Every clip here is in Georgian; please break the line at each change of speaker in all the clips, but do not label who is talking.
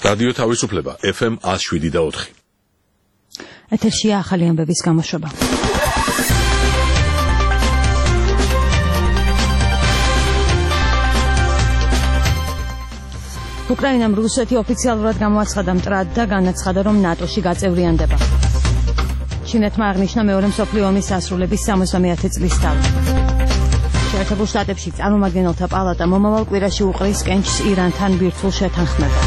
რადიო თავისუფლება FM 107.4.
ეთერშია ახალი ამბების გამოშვება. უკრაინამ რუსეთი ოფიციალურად გამოაცხადა მტრად და განაცხადა, რომ ნატოში გაწევრიანდება. ჩინეთმა აღნიშნა მეორე მსოფლიო ომის დასრულების 70-ე წლისთავი. შეერთებულ შტატებში წარმომადგენელთა პალატა მომავალ კვირაში უყრის კენჭს ირანთან ბირთვულ შეთანხმებას.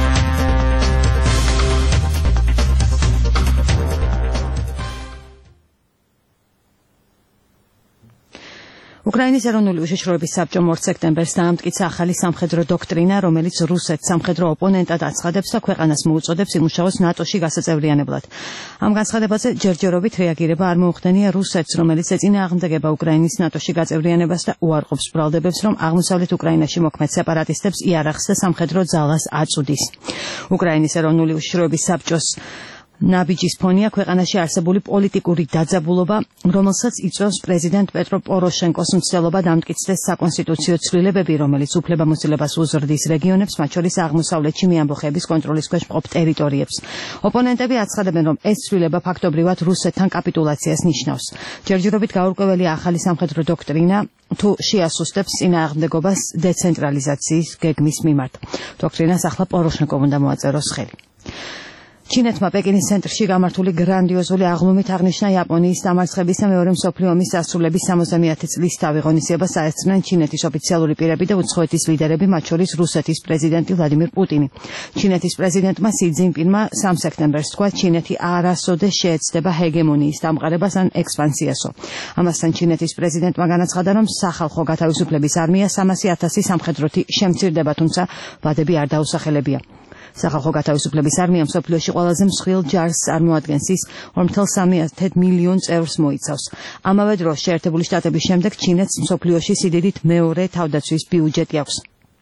უკრაინის ეროვნული უშიშროების საბჭომ 2 სექტემბერს დაამტკიცა ახალი სამხედრო დოქტრინა, რომელიც რუსეთს სამხედრო ოპონენტად აცხადებს და ქვეყანას მოუწოდებს იმუშაოს ნატოში გასაწევრიანებლად. ამ განცხადებაზე ჯერჯერობით რეაგირება არ მოუხდენია რუსეთს, რომელიც ეწინააღმდეგება უკრაინის ნატოში გაწევრიანებას და უარყოფს ბრალდებებს, რომ აღმოსავლეთ უკრაინაში მოქმედ სეპარატისტებს იარაღს და სამხედრო ძალას აწუდის. უკრაინის ეროვნული უშიშროების საბჭოს ნაბიჯის ფონია ქვეყანაში არსებული პოლიტიკური დაძაბულობა, რომელსაც იწვევს პრეზიდენტ პეტრო პოროშენკოს მცდელობა დამტკიცდეს საკონსტიტუციო ცვლილებები, რომელიც უფლებამოსილებას უზრდის რეგიონებს, მათ შორის აღმოსავლეთში მეამბოხეების კონტროლის ქვეშ მყოფ ტერიტორიებს. ოპონენტები აცხადებენ, რომ ეს ცვლილება ფაქტობრივად რუსეთთან კაპიტულაციას ნიშნავს. ჯერჯერობით გაურკვეველია ახალი სამხედრო დოქტრინა თუ შეასუსტებს წინააღმდეგობას დეცენტრალიზაციის გეგმის მიმართ. დოქტრინას ახლა პოროშენკომ უნდა მოაწეროს ხელი. ჩინეთმა პეკინის ცენტრში გამართული გრანდიოზული აღლუმით აღნიშნა იაპონიის დამარცხების და მეორე მსოფლიო ომის დასრულების 70-ე წლისთავი. ღონისძიებას აესწრნენ ჩინეთის ოფიციალური პირები და უცხოეთის ლიდერები, მათ შორის რუსეთის პრეზიდენტი ვლადიმირ პუტინი. ჩინეთის პრეზიდენტმა სი ძინპინმა 3 სექტემბერს თქვა, ჩინეთი არასოდეს შეეცდება ჰეგემონიის დამყარებას ან ექსპანსიასო. ამასთან ჩინეთის პრეზიდენტმა განაცხადა, რომ სახალხო გათავისუფლების არმია 300,000 სამხედროთი შემცირდება, თუმცა ვადები არ დაუსახელებია. სახალხო გათავისუფლების არმია მსოფლიოში ყველაზე მსხვილ ჯარს წარმოადგენს, ის 4,3 მილიონ წევრს მოიცავს. ამავე დროს შეერთებული შტატების შემდეგ ჩინეთს მსოფლიოში სიდიდით მეორე თავდაცვის ბიუჯეტი აქვს.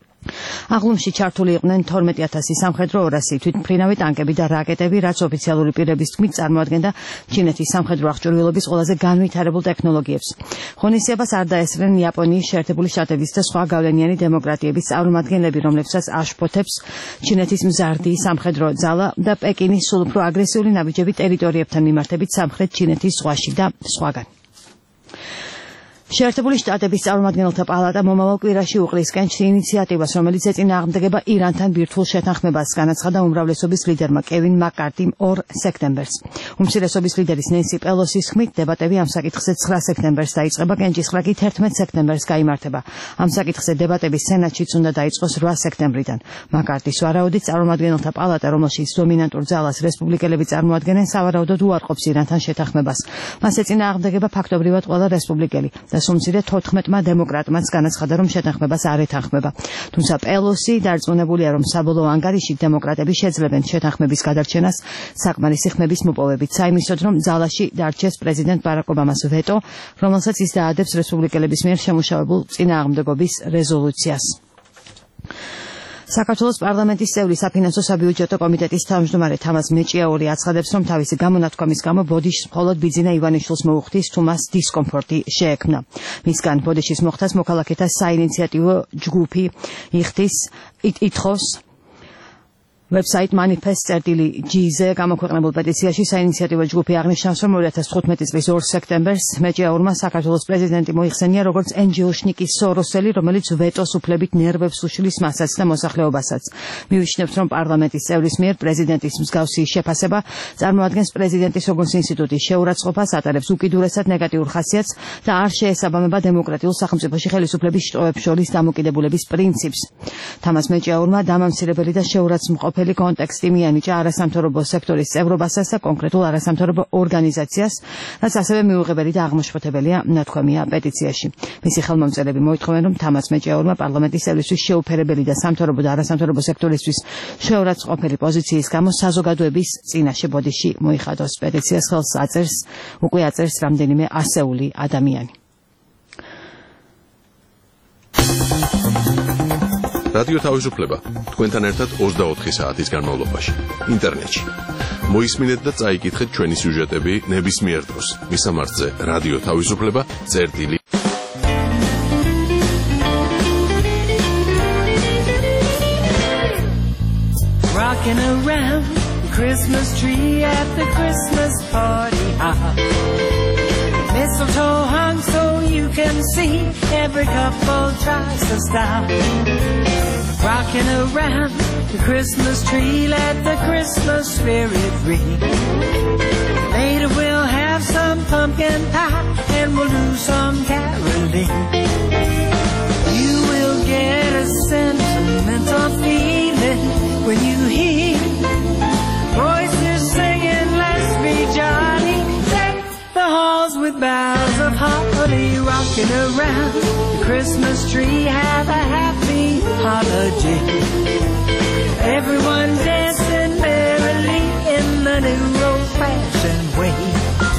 აღლუმში ჩართული იყვნენ 12,000 სამხედრო 200 თვითმფრინავი ტანკები და რაკეტები, რაც ოფიციალური პირების თქმით წარმოადგენდა ჩინეთის სამხედრო აღჭურვილობის ყველაზე განვითარებულ ტექნოლოგიებს. ღონისძიებას არ დაესწრნენ იაპონიის, შეერთებული შტატების და სხვა გავლენიანი დემოკრატიების წარმომადგენლები, რომლებსაც აშფოთებს ჩინეთის მზარდი სამხედრო ძალა და პეკინის სულ უფრო აგრესიული ნაბიჯები ტერიტორიებთან მიმართებით სამხრეთ ჩინეთის ზღვაში და სხვაგან. შეერთებული შტატების წარმომადგენელთა პალატა მომავალ კვირაში უყრის კენჭს ინიციატივას, რომელიც ეწინააღმდეგება ირანთან ბირთვულ შეთანხმებას, განაცხადა უმრავლესობის ლიდერმა კევინ მაკ-კარტიმ 2 სექტემბერს. უმცირესობის ლიდერის ნენსი პელოსის ხმით დებატები ამ საკითხზე 9 სექტემბერს დაიწყება, კენჭისყრა კი 11 სექტემბერს გაიმართება. ამ საკითხზე დებატები სენატშიც უნდა დაიწყოს 8 სექტემბრიდან. მაკ-კარტის ვარაუდით წარმომადგენელთა პალატა, რომელშიც დომინანტურ ძალას რესპუბლიკელები წარმოადგენენ, სავარაუდოდ უარყოფს ირანთან შეთანხმებას. მას ეწინააღმდეგება ფაქტობრივად ყველა რესპუბლიკელი. სუმცირე 14-მა დემოკრატმაც განაცხადა, რომ შეთანხმებას არ ეთანხმება. თუმცა პელოსი დარწმუნებულია, რომ საბოლოო ანგარიში დემოკრატები შეძლებენ შეთანხმების გადარჩენას საკმარისი ხმების მოპოვებით, საიმისოდ, რომ ძალაში დარჩეს პრეზიდენტ ბარაკ ობამას ვეტო, რომელსაც ის დაადებს რესპუბლიკელების მიერ შემუშავებულ წინააღმდეგობის რეზოლუციას. საქართველოს პარლამენტის წევრი საფინანსო საბიუჯეტო კომიტეტის თავმჯდომარე თამაზ მეჭიაური აცხადებს, რომ თავისი გამონათქვამის გამო ბოდიშს მხოლოდ ბიძინა ივანიშვილს მოუხდის, თუ მას დისკომფორტი შეექმნა. მისგან ბოდიშის მოხდას მოქალაქეთა საინიციატივო ჯგუფი ითხოვს. ვებსაიტ manifest.gz-ზე გამოქვეყნებულ პეტიციაში საინიციატივო ჯგუფი აღნიშნავს, რომ 2015 წლის 2 სექტემბერს მეჭიაურმა საქართველოს პრეზიდენტი მოიხსენია როგორც NGO-შნიკის სოროსელი, რომელიც ვეტოს უფლებით ნერვებს უშლის მასაც და მოსახლეობასაც. მივიჩნევთ, რომ პარლამენტის წევრის მიერ პრეზიდენტის მსგავსი შეფასება წარმოადგენს პრეზიდენტის როგორც ინსტიტუტის შეურაცხყოფას, ატარებს უკიდურესად ნეგატიურ ხასიათს და არ შეესაბამება დემოკრატიულ სახელმწიფოში ხელისუფლების შტოებს შორის დამოკიდებულების პრინციპს. თამაზ მეჭიაურმა დამამცირებელი და შეურაცხმყოფი კონტექსტი მიანიჭა არასამთავრობო სექტორის წევრობასაც და კონკრეტულ არასამთავრობო ორგანიზაციას, რაც ასევე მიუღებელი და აღმაშფოთებელია ნათქვამია პეტიციაში. მისი ხელმომწერები მოითხოვენ, რომ თამაზ მეჭიაურმა პარლამენტის წევრისთვის შეუფერებელი და სამთავრობო და არასამთავრობო სექტორისთვის შეურაცხმყოფელი პოზიციის გამო საზოგადოების წინაშე ბოდიში მოიხადოს. პეტიციას ხელს აწერს რამდენიმე ასეული ადამიანი.
რადიო თავისუფლება თქვენთან ერთად 24 საათის განმავლობაში ინტერნეტში. მოისმინეთ და წაიკითხეთ ჩვენი სიუჟეტები ნებისმიერ დროს. მისამართზე რადიო თავისუფლება წერტილი.
rocking around the Christmas tree at the Christmas party hop. Mistletoe hung so you can see, every couple tries to stop. Rocking around the Christmas tree, let the Christmas spirit ring. Later we'll have some pumpkin pie and we'll do some caroling. You will get a sentimental feeling when you hear voices singing, let's be jolly. Deck the halls with boughs of holly, rocking around the Christmas tree. Have a happy holiday. Everyone dancing merrily in the new old-fashioned way.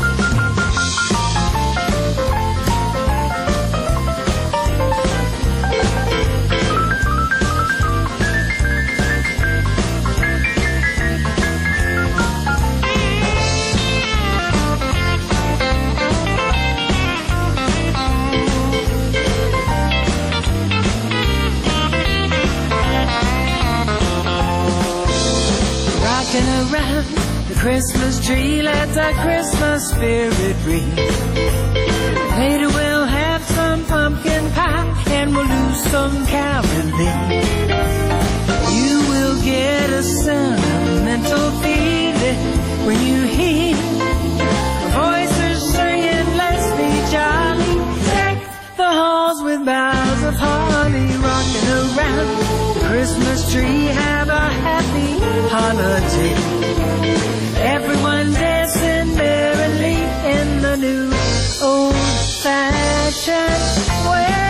Around the Christmas tree, let the Christmas spirit ring. Later we'll have some pumpkin pie and we'll do some caroling. You will get a sentimental feeling when you hear voices singing, let's be jolly. Deck the halls with boughs of holly, rocking around the Christmas tree. Have a happy holiday. Everyone dancing merrily in the new old-fashioned way.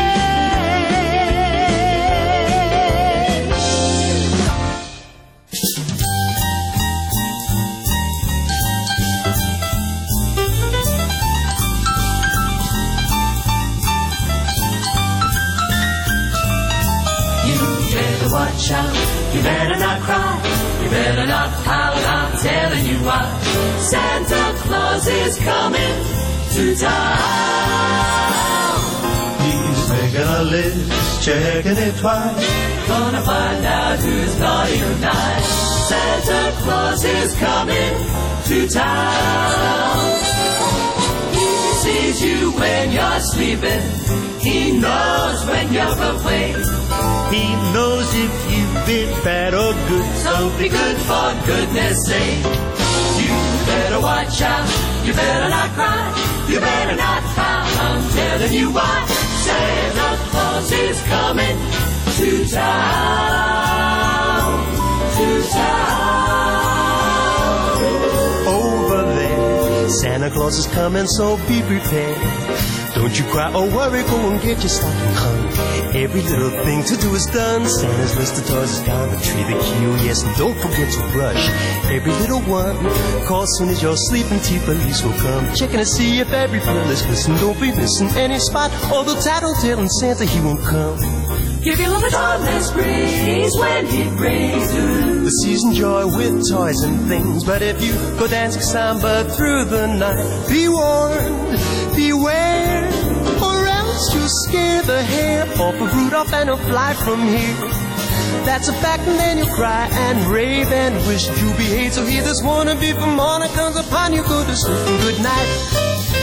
You better watch out, you better not cry. You better not pout, I'm telling you why. Santa Claus is coming to town.
He's making a list, checking it twice.
Gonna find out who's naughty or nice. Santa Claus is coming to town. He sees you when you're sleeping. He knows when you're awake.
He knows if you've been bad or good.
So be good for goodness sake. You better watch out. You better not cry. You better not pout. I'm telling you why. Santa Claus is coming to town. To town.
Over there, Santa Claus is coming, so be prepared. Don't you cry or worry, go and get your stocking hung. Every little thing to do is done. Santa's list of toys is down the tree, the key, oh yes, and don't forget to brush every little one. Call soon as you're sleeping, T-Police will come, checking to see if every pill is missing. Don't be missing any spot, although tattletelling Santa, he won't come.
Give your love a timeless breeze when he brings you
the season joy with toys and things. But if you go dancing samba through the night, be warned, beware, or else you'll scare the hair off of Rudolph and he'll fly from here. That's a fact, and then you'll cry and rave and wish you behave. So hear this wannabe from morning comes upon you. Go to sleep and good night.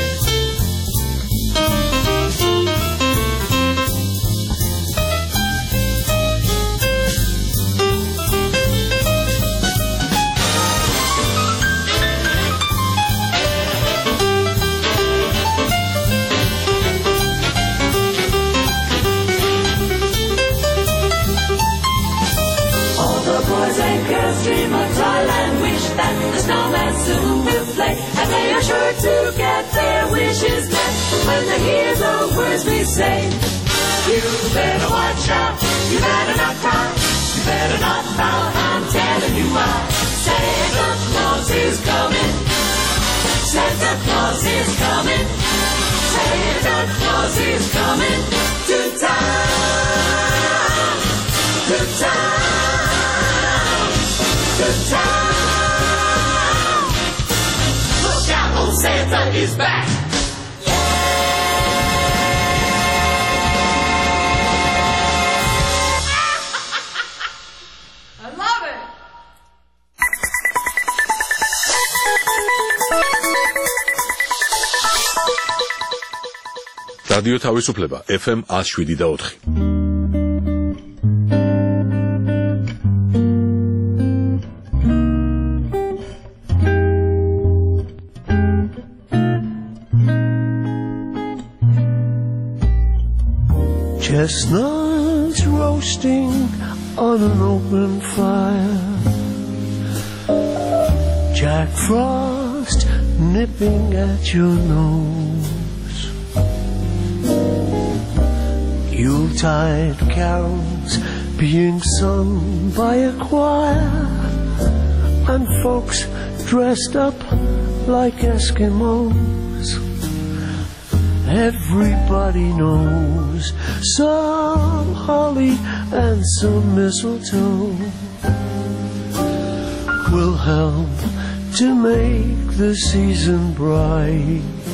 Dream of toyland, wish that the snowman soon will play, and they are sure to get their wishes met when they hear the words we say. You better watch out, you better not cry, you better not pout, I'm telling you why. Santa Claus is coming, Santa Claus is coming, Santa Claus is coming to town, to town. Good time. Look out, old Santa is back.
I love it.
რადიო თავისუფლება FM 107.4.
Chestnuts roasting on an open fire, Jack Frost nipping at your nose, Yuletide carols being sung by a choir, and folks dressed up like Eskimos. Everybody knows some holly and some mistletoe will help to make the season bright.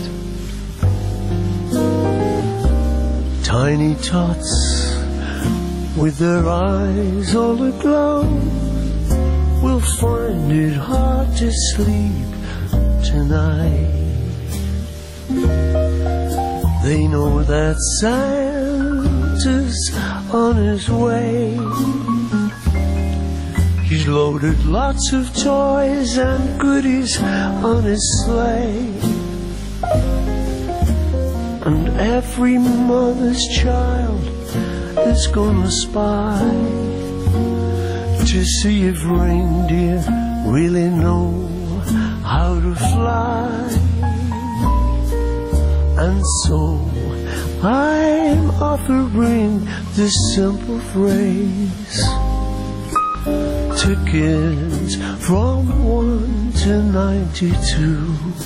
Tiny tots with their eyes all aglow will find it hard to sleep tonight. They know that Santa's on his way. He's loaded lots of toys and goodies on his sleigh. And every mother's child is gonna spy to see if reindeer really know how to fly. And so I'm offering this simple phrase to kids from 1 to 92.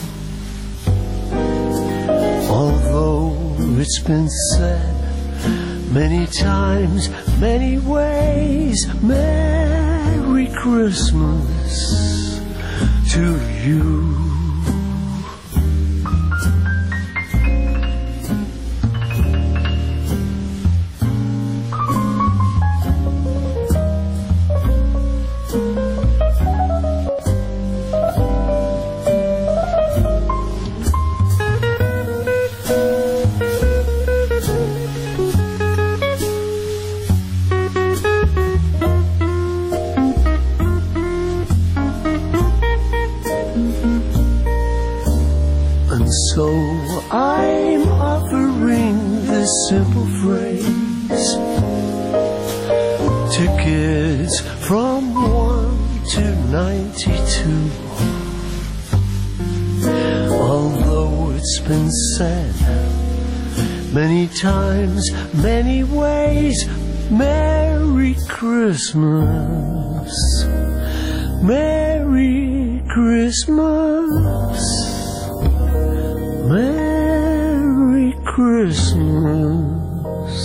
Although it's been said many times, many ways, Merry Christmas to you. So I'm offering this simple phrase to kids from 1 to 92. Although it's been said many times, many ways, Merry Christmas, Merry Christmas, Merry Christmas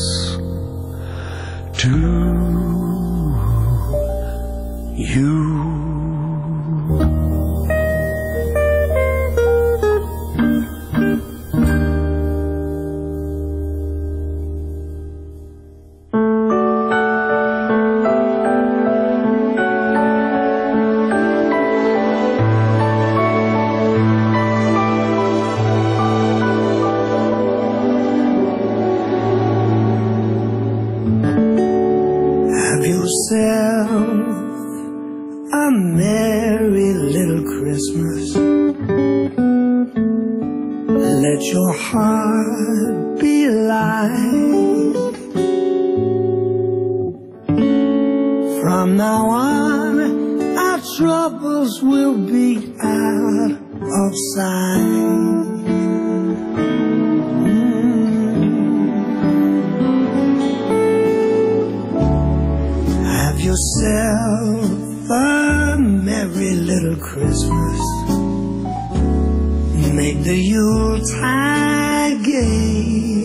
to you.
A merry little Christmas. Let your heart be light. From now on, our troubles will be out of sight. Have yourself a merry little Christmas. Make the Yuletide gay.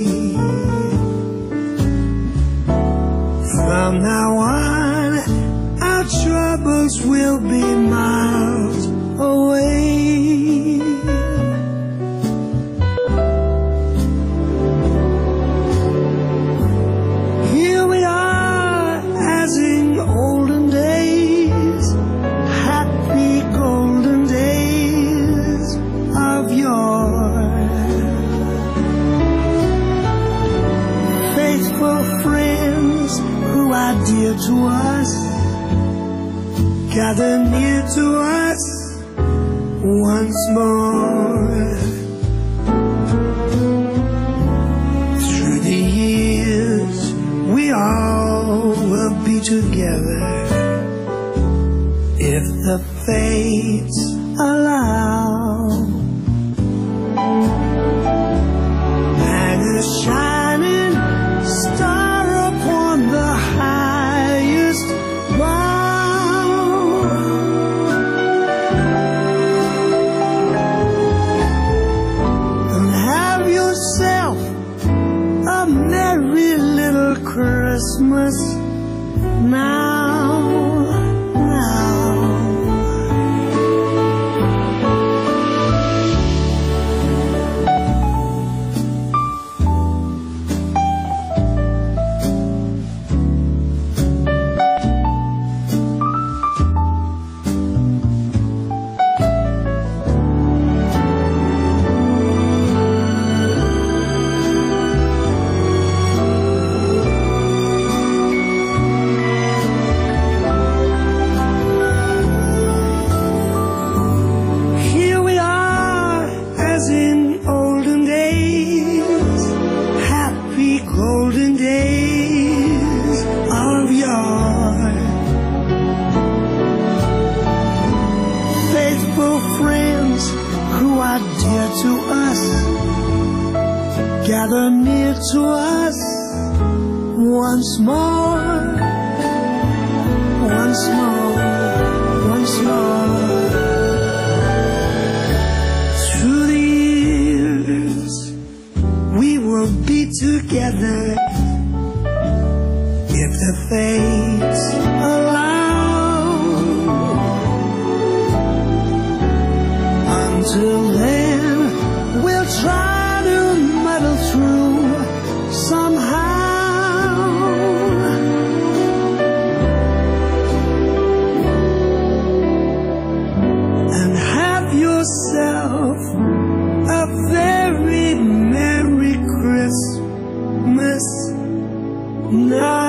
From now on, our troubles will be miles away. Here we are, as in olden days, happy golden days of yore. dear to us, gather near to us once more. Through the years, we all will be together, if the fates allow. And a shining star upon the highest bough, and have yourself a merry little Christmas now. Gather near to us once more, once more, once more. Through the years, we will be together, if the fates allow. Until then, we'll try through somehow, and have yourself a very Merry Christmas now.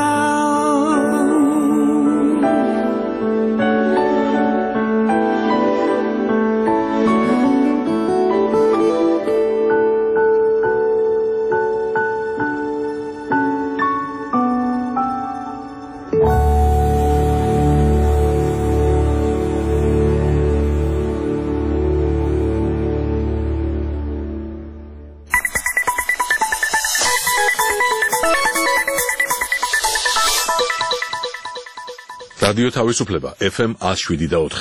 რადიო თავისუფლება FM 107.4.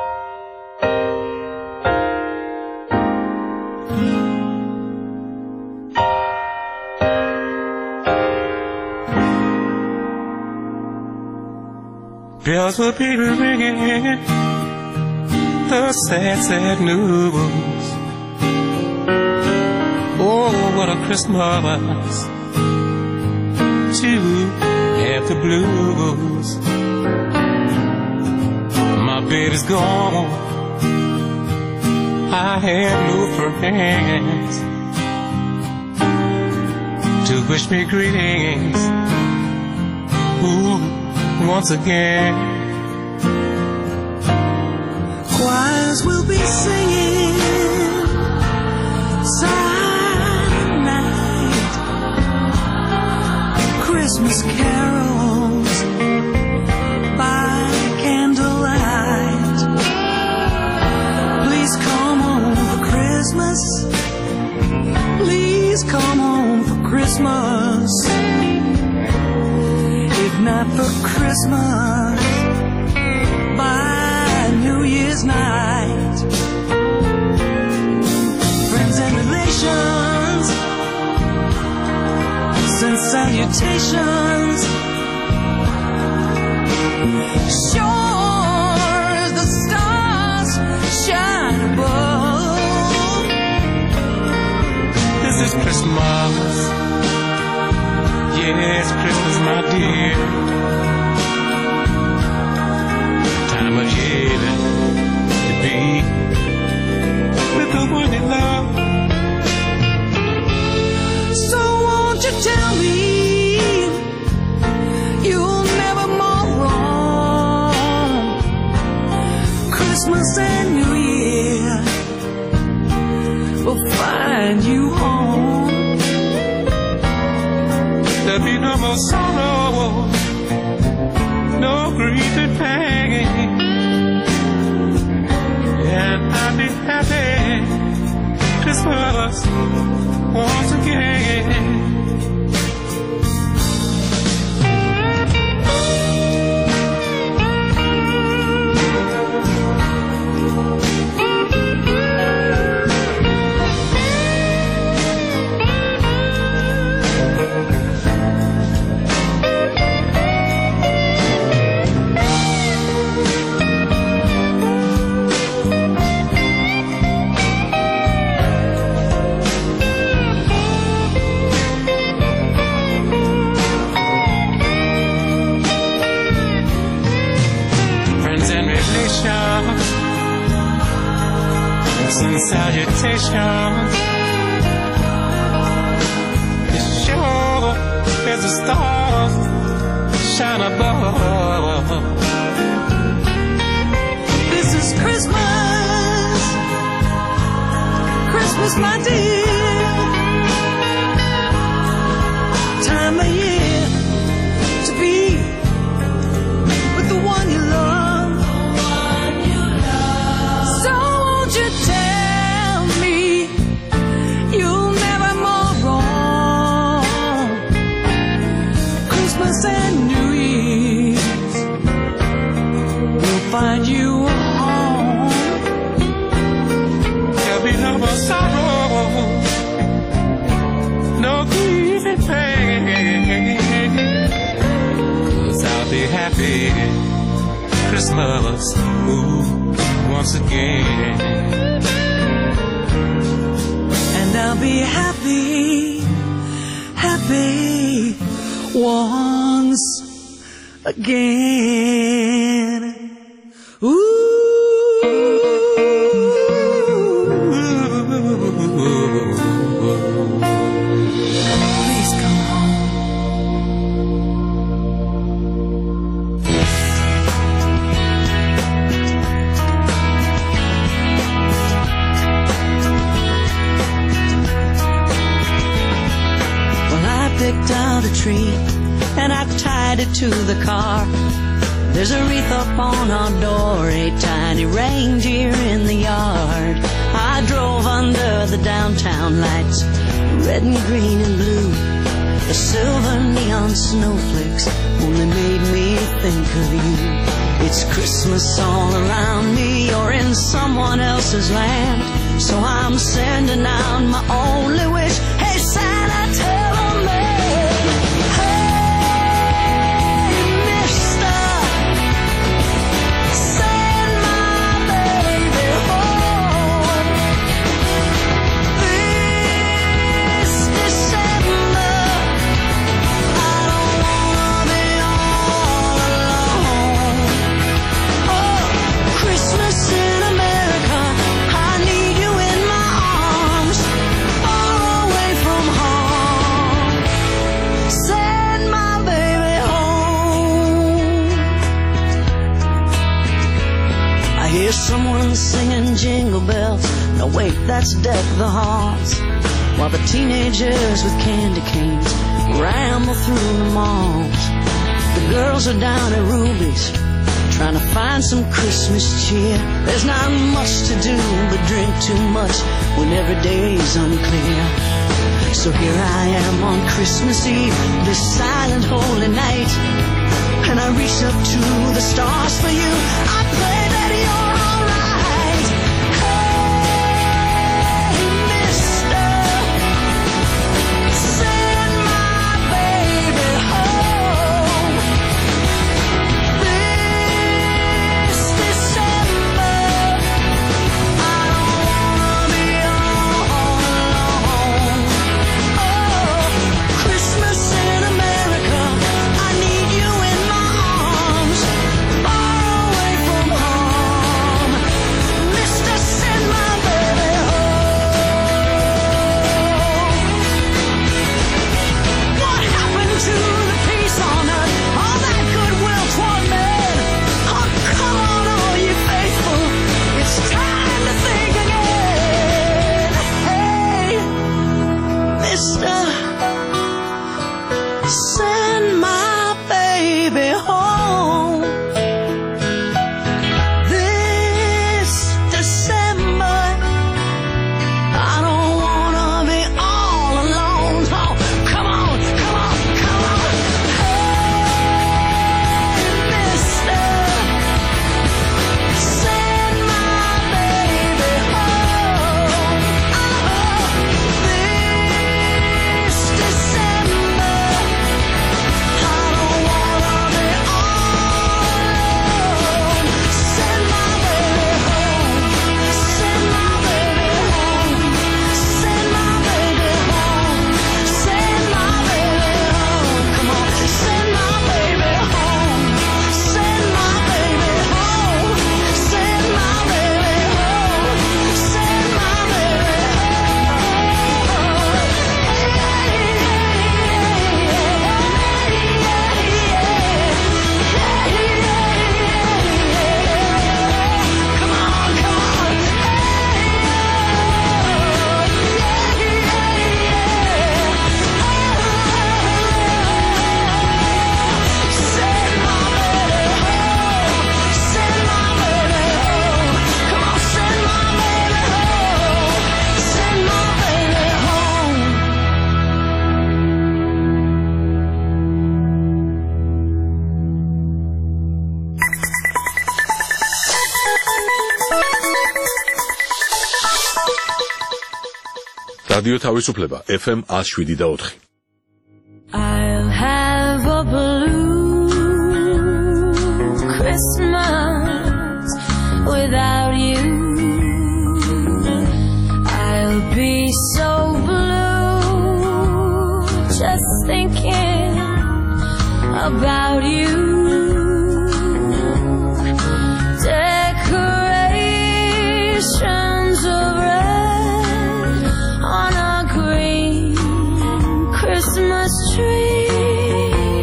Bells will be ringing the sad, sad news. Oh, what a Christmas to have the blues. My bed is gone, I have no friends to wish me greetings. Ooh, once again.
Choirs will be singing silent night, Christmas carols by candlelight. Please come home for Christmas, please come home for Christmas. If not for Christmas, by New Year's night. Friends and relations send salutations. Sure as the stars shine above,
this is Christmas. Yes, Christmas, my dear. Time of year to be with the one you love.
So won't you tell me you'll never more
There'll be no more sorrow, no grief and pain, and I'll be happy Christmas once again. And salutations. It's sure as the stars shine above.
This is Christmas, Christmas, my dear. Time of year to be with the one you love. So won't you tell me you'll never more wrong? Christmas and New Year's will find you home.
There'll be no more sorrow, no grief and pain, 'cause I'll be happy Christmas, ooh, once again.
And I'll be happy, happy once again. Ooh. Please come home. Picked out a tree and I've tied it to the car. There's a wreath up on our door, a tiny reindeer in the yard. I drove under the downtown lights, red and green and blue. The silver neon snowflakes only made me think of you. It's Christmas all around me, you're in someone else's land. So I'm sending out my only wish. Hey Santa, tell them someone singing jingle bells. No wait, that's Deck the Halls. While the teenagers with candy canes ramble through the malls. The girls are down at Ruby's trying to find some Christmas cheer. There's not much to do but drink too much when every day's unclear. So here I am on Christmas Eve, this silent holy night, and I reach up to the stars for you. I pray that you're far away from home.
რადიო თავისუფლება FM 107.4.
I'll have a blue Christmas without you. I'll be so blue just thinking about you. Decorations of red on a green Christmas tree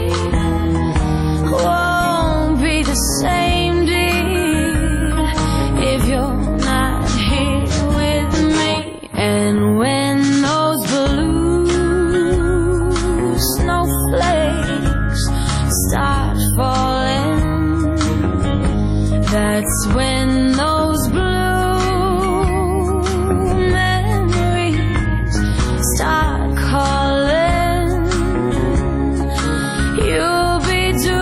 won't be the same, dear, if you're not here with me. And when those blue snowflakes start falling, that's when those blue memories start calling. You'll be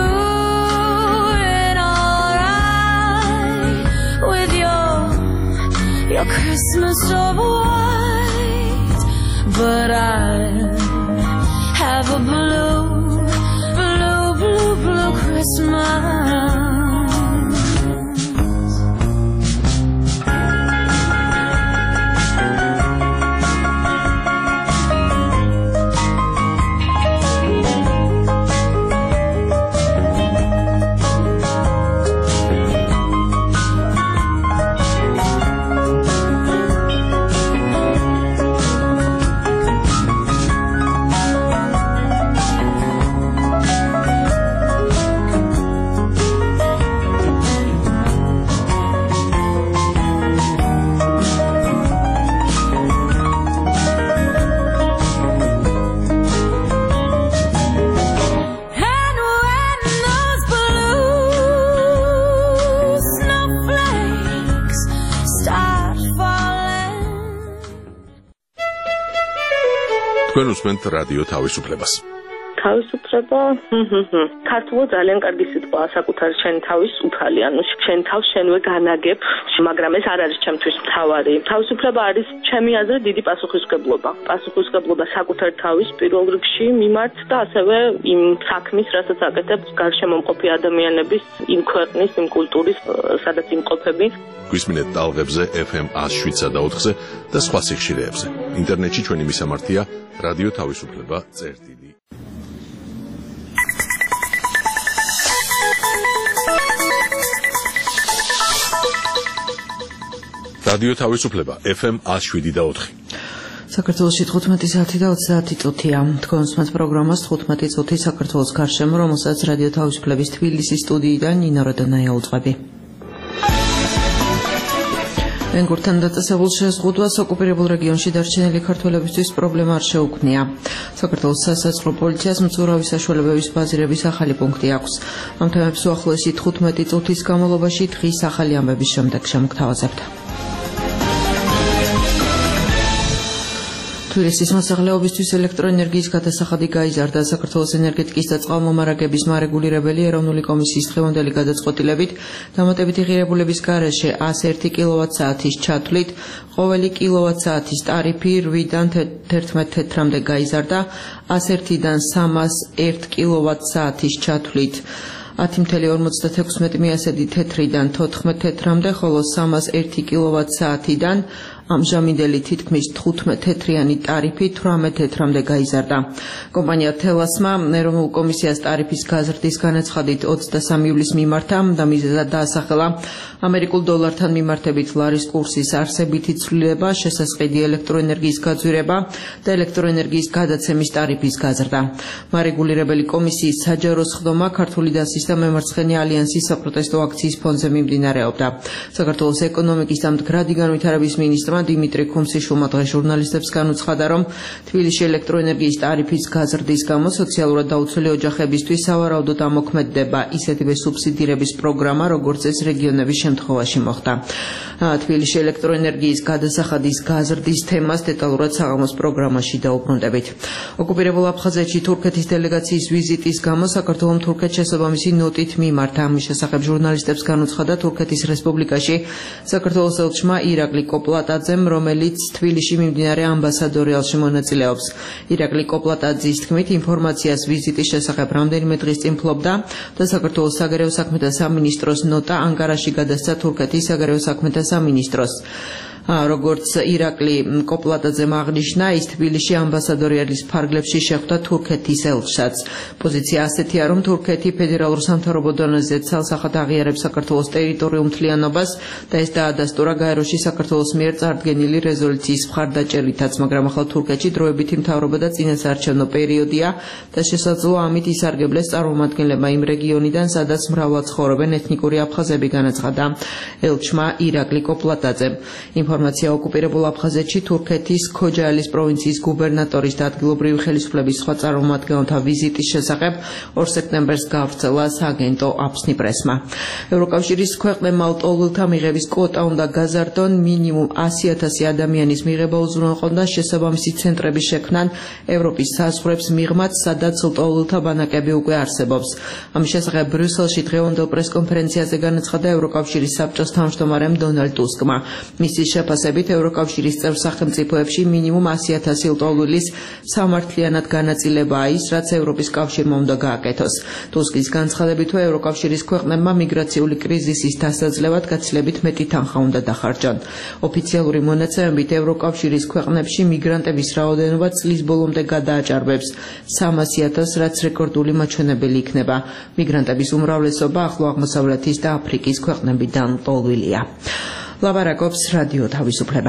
doing alright with your Christmas of white, but I'll have a blue Christmas.
თქვენ უსმენთ რადიო თავისუფლებას.
თავისუფლება ქართულად ძალიან კარგი სიტყვაა, საკუთარი შენ თავის უქალი, ანუ შენ თავს შენვე განაგებ, მაგრამ ეს არ არის ჩემთვის მთავარი. თავისუფლება არის ჩემი აზრით დიდი პასუხისმგებლობა. პასუხისმგებლობა საკუთარი თავის პირველ რიგში მიმართ და ასევე იმ საქმის, რასაც აკეთებ გარშემომყოფი ადამიანების, იმ ქვეყნის, იმ კულტურის, სადაც იმყოფები.
გვისმინეთ ტალღებზე FM 107.4-ზე და სხვა სიხშირეებზე. ინტერნეტში ჩვენი მისამართია რადიო თავისუფლება წერტილი. რადიო თავისუფლება FM 107.4.
საქართველოში 15 საათი და 30 წუთია. თქვენ უსმენთ პროგრამას 15 წუთი საქართველოს გარშემო, რომელსაც რადიო თავისუფლების თბილისის სტუდიიდან ნინო როდონაია უძღვები. ვენგურთან დაწესებულ შეზღუდვას ოკუპირებულ რეგიონში დარჩენილი ქართველებისთვის პრობლემა არ შეუქმნია. საქართველოს სასაწყო პოლიციას მძურავი საშუალებების ბაზირების ახალი პუნქტი აქვს. ამ თემებს უახლოესი 15 წუთის განმავლობაში დღის ახალი ამბების შემდეგ შემოგთავაზებთ. თბილისის მოსახლეობისთვის ელექტროენერგიის გადასახადი გაიზარდა. საქართველოს ენერგეტიკის და წყალმომარაგების მარეგულირებელი ეროვნული კომისიის დღევანდელი გადაწყვეტილებით დამატებითი ღირებულების გარეშე 101 კილოვატ-საათის ჩათვლით ყოველი კილოვატ-საათის ტარიფი 8-დან 11 თეთრამდე გაიზარდა, 101-დან 301 კილოვატ-საათის ჩათვლით 10.56 მიასედი თეთრიდან 14 თეთრამდე, ხოლო 301 კილოვატ-საათიდან ამჟამინდელი თითქმის 15 თეთრიანი ტარიფი 18 თეთრამდე გაიზარდა. კომპანია თელასმა ეროვნულ კომისიას ტარიფის გაზრდის განაცხადით 23 ივლისს მიმართა და მიზეზად დაასახელა ამერიკულ დოლართან მიმართებით ლარის კურსის არსებითი ცვლილება, შესაწყიდი ელექტროენერგიის გაძვირება და ელექტროენერგიის გადაცემის ტარიფის გაზრდა. მარეგულირებელი კომისიის საჯარო სხდომა ქართული დასის და მემარცხენე ალიანსის საპროტესტო აქციის ფონზე მიმდინარეობდა. საქართველოს ეკონომიკის და მდგრადი განვითარების მინისტრმა დიმიტრი ქუმსიშვილმა დღეს ჟურნალისტებს განუცხადა, რომ თბილისში ელექტროენერგიის ტარიფის გაზრდის გამო სოციალურად დაუცველი ოჯახებისთვის სავარაუდოდ ამოქმედდება ისეთივე სუბსიდირების პროგრამა, როგორც ეს რეგიონების შემთხვევაში მოხდა. თბილისში ელექტროენერგიის გადასახადის გაზრდის თემას დეტალურად საღამოს პროგრამაში დაუბრუნდებით. ოკუპირებულ აფხაზეთში თურქეთის დელეგაციის ვიზიტის გამო საქართველოს თურქეთს შესაბამისი ნოტით მიმართა. ამის შესახებ ჟურნალისტებს განუცხადა თურქეთის რესპუბლიკაში საქართველოს ელჩმა ირაკლი კოპლატაძე, კოპლატაძემ, რომელიც თბილისში მიმდინარე ამბასადორიალში მონაწილეობს. ირაკლი კოპლატაძის თქმით, ინფორმაციას ვიზიტის შესახებ რამდენიმე დღის წინ ფლობდა და საქართველოს საგარეო საქმეთა სამინისტროს ნოტა ანკარაში გადასცა თურქეთის საგარეო საქმეთა სამინისტროს. როგორც ირაკლი კოპლატაძემ აღნიშნა, ის თბილისში ამბასადორიალის ფარგლებში შეხვდა თურქეთის ელჩს. პოზიცია ასეთია, რომ თურქეთი ფედერალურ სამთავრობო დონეზე ცალსახად აღიარებს საქართველოს ტერიტორიულ მთლიანობას და ეს დაადასტურა გაეროში საქართველოს მიერ წარდგენილი რეზოლუციის მხარდაჭერითაც, მაგრამ ახლა თურქეთში დროებითი მთავრობა და წინასაარჩევნო პერიოდია და შესაძლოა ამით ისარგებლეს წარმომადგენლებმა იმ რეგიონიდან, სადაც მრავლად ცხოვრობენ ეთნიკური აფხაზები, განაცხადა ელჩმა ირაკლი კოპლატაძემ. ინფორმაცია ოკუპირებულ აფხაზეთში თურქეთის ქოჯაელის პროვინციის გუბერნატორის და ადგილობრივი ხელისუფლების სხვა წარმომადგენელთა ვიზიტის შესახებ 2 სექტემბერს გავრცელა სააგენტო აფსნიპრესმა. ევროკავშირის ქვეყნებმა ლტოლვილთა მიღების კვოტა უნდა გაზარდონ, მინიმუმ 100,000 ადამიანის მიღება უზრუნველყონ და შესაბამისი ცენტრების შექმნან ევროპის საზღვრებს მიღმაც, სადაც ლტოლვილთა ბანაკები უკვე არსებობს. ამის შესახებ ბრიუსელში დღევანდელ პრესკონფერენციაზე განაცხადა ევროკავშირის საბჭოს თავმჯდომარემ დონალდ ტუსკმა. მისი შეფასებით ევროკავშირის წევრ სახელმწიფოებში მინიმუმ 100,000 ლტოლვილის სამართლიანად განაწილებაა ის, რაც ევროპის კავშირმა უნდა გააკეთოს. ტუსკის განცხადებით, ევროკავშირის ქვეყნებმა მიგრაციული კრიზისის დასაძლევად გაცილებით მეტი თანხა უნდა დახარჯონ. ოფიციალური მონაცემებით ევროკავშირის ქვეყნებში მიგრანტების რაოდენობა წლის ბოლომდე გადააჭარბებს 300,000, რაც რეკორდული მაჩვენებელი იქნება. მიგრანტების უმრავლესობა ახლო აღმოსავლეთის და აფრიკის ქვეყნებიდან ლტოლვილია. ლაბარაკობს რადიო თავისუფლება.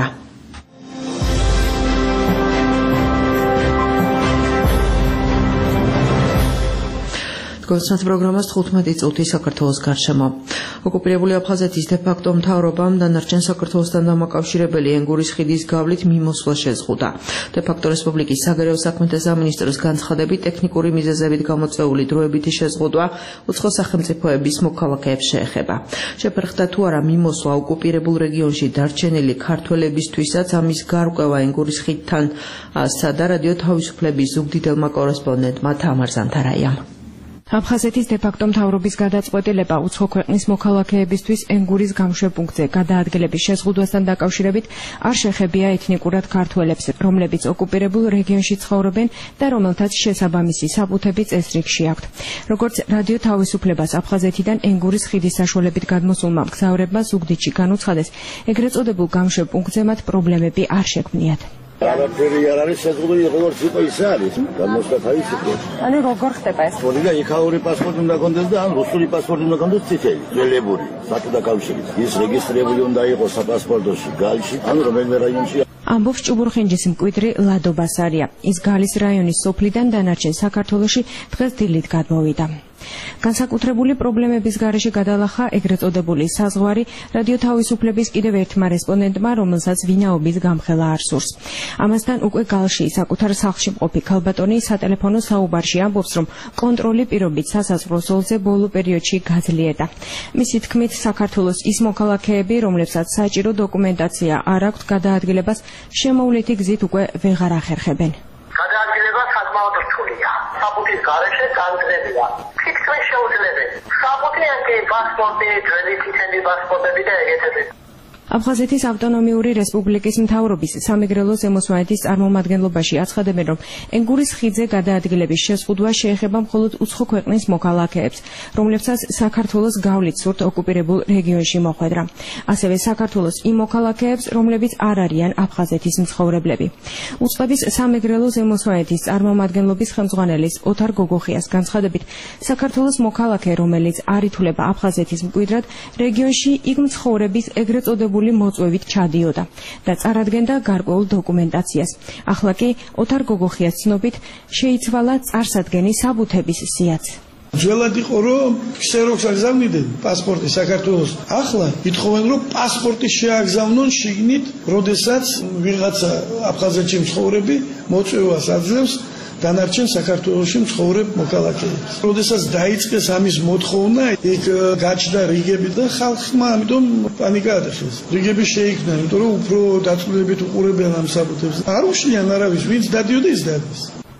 კონსტანტ პროგრამას 15 წუთი საქართველოს გარშემო. ოკუპირებული აფხაზეთის დე-ფაქტო მთავრობამ დანარჩენ საქართველოსთან დამაკავშირებელი ენგურის ხიდის გავლით მიმოსვლა შეზღუდა. დე-ფაქტო რესპუბლიკის საგარეო საქმეთა სამინისტროს განცხადებით, ტექნიკური მიზეზებით გამოწვეული დროებითი შეზღუდვა უცხო სახელმწიფოების მოქალაქეებს შეეხება. შეფერხდა თუ არა მიმოსვლა ოკუპირებულ რეგიონში დარჩენილი ქართველებისთვისაც ამის გარკვევა ენგურის ხიდთან სცადა რადიო თავისუფლების ზუგდიდელმა კორესპონდენტმა თამარ ზანთარაიამ.
აფხაზეთის დე-ფაქტო მთავრობის გადაწყვეტილება უცხო ქვეყნის მოქალაქეებისთვის ენგურის გამშვებპუნქტზე გადაადგილების შეზღუდვასთან დაკავშირებით არ შეხებია ეთნიკურად ქართველებს, რომლებიც ოკუპირებულ რეგიონში ცხოვრობენ და რომელთაც შესაბამისი საბუთები წესრიგში აქვთ. როგორც რადიო თავისუფლებას აფხაზეთიდან ენგურის ხიდის საშუალებით გადმოსულმა მგზავრებმა ზუგდიდში განუცხადეს, ეგრეთ წოდებულ გამშვებპუნქტზე მათ პრობლემები არ შექმნიათ.
არაფერი არ არის შეზღუდული, როგორც იყო ისე არის. გამოსვლა თავისუფლად.
ანუ როგორ ხდება ეს?
მოდიდა იქაური პასპორტი უნდა კონდეს და ან რუსული პასპორტი უნდა კონდეს წითელი, ძველებური, სათუდა კავშირის. ის რეგისტრირებული უნდა იყოს საპასპორტოში, გალში, ან რომელიმე რაიონში.
ამბობს ჭუბურხინჯის მკვიდრი ლადო ბასარია. ის გალის რაიონის სოფლიდან დანარჩენ საქართველოში დღეს დილით გადმოვიდა. განსაკუთრებული პრობლემების გარეშე გადალახა ეგრეთ წოდებული საზღვარი რადიო თავისუფლების კიდევ ერთმა რესპონდენტმა, რომელსაც ვინაობის გამხელა არ სურს. ამასთან უკვე გალში საკუთარ სახლში მყოფი ქალბატონი სატელეფონო საუბარში ამბობს, რომ კონტროლი პირობით სასაზღვრო ზოლზე ბოლო პერიოდში გაძლიერდა. მისი თქმით, საქართველოს ის მოქალაქეები, რომლებსაც საჭირო დოკუმენტაცია არ აქვთ, გადაადგილებას შემოვლითი გზით უკვე ვეღარ ახერხებენ.
გადაადგილება საკმაოდ რთულია. საბუთის გარეშე განძლებია. თითქმის შეუძლებელი. საბუთი კი პასპორტი, ძველი წითელი პასპორტები და ეგეთები.
აფხაზეთის ავტონომიური რესპუბლიკის მთავრობის სამეგრელო ზემოსვანეთის წარმომადგენლობაში აცხადებენ, რომ ენგურის ხიდზე გადაადგილების შეზღუდვა შეეხება მხოლოდ უცხო ქვეყნის მოქალაქეებს, რომლებსაც საქართველოს გავლით სურთ ოკუპირებულ რეგიონში მოხვედრა. ასევე საქართველოს იმ მოქალაქეებს, რომლებიც არ არიან აფხაზეთის მცხოვრებლები. უწყების სამეგრელო ზემოსვანეთის წარმომადგენლობის ხელმძღვანელის ოთარ გოგოხიას განცხადებით, საქართველოს მოქალაქე, რომელიც არ ითვლება აფხაზეთის მკვიდრად, რეგიონში იქ მცხოვრების ეგრეთ წოდებული მოწვევით ჩადიოდა და წარადგენდა გარკვეულ დოკუმენტაციას. ახლა კი ოთარ გოგოხიას ცნობით შეიცვალა წარსადგენის საბუთების სიაც.
ძველად იყო რომ ქსეროქს აგზავნიდნენ პასპორტი საქართველოს. ახლა ითხოვენ რომ პასპორტი შეაგზავნონ შიგნით, როდესაც ვიღაცა აფხაზეთში მცხოვრები მოწვევას აძლევს დანარჩენ საქართველოში მცხოვრებ მოქალაქეებს. როდესაც დაიწყეს ამის მოთხოვნა, იქ გაჩნდა რიგები და ხალხმა ამიტომ პანიკა ატეხეს. რიგები შეიქმნა, იმიტომ რომ უფრო დაწვრილებით უყურებენ ამ საბუთებს. არ უშლიან არავის, ვინც დადიოდა ის დადის.